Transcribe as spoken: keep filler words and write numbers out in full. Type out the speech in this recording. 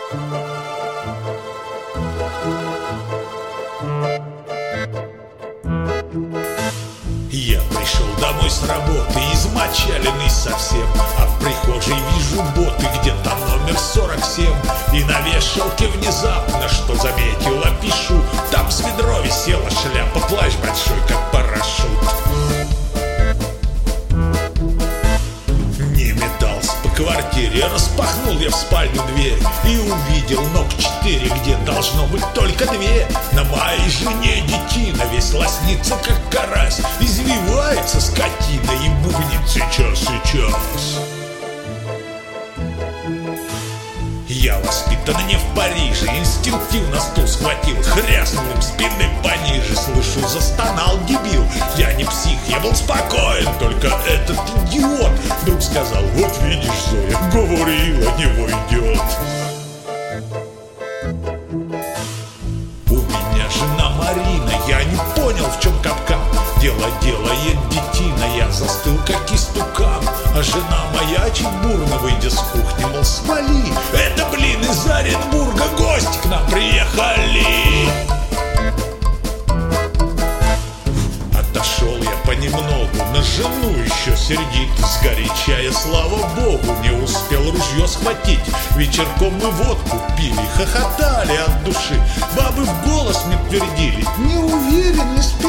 Я пришел домой с работы, измочаленный совсем, а в прихожей вижу боты, где-то номер сорок семь. И на вешалке внезапно, что заметила, пишу: там с ведро висела шляпа, плащ большой, как парашют. Не метался по квартире, распахнул я в спальню дверь и увидел ног четыре, где должно быть только две. На моей жене детина, весь лоснится, как карась, извивается скотина и бубнит: сейчас, сейчас. Я воспитан не в Париже, инстинктивно стул схватил, хряснул им спины пониже. Слышу, застонал дебил. Я не псих, я был спокоен, только этот идиот вдруг сказал: вот видишь, Зоя, говорила, него идет. У меня жена Марина, я не понял, в чем капкан. Дело делает детина, я застыл, как истукан. А жена моя чуть бурно, выйдя с кухни, мол, свали, это, блин, из Оренбурга гости к нам приехали. Отошел я понемногу, на жену еще сердит. Сгоряча я, слава богу, не успел ружье схватить. Вечерком мы водку пили, хохотали от души. Бабы в голос мне твердили: не уверен, не спи.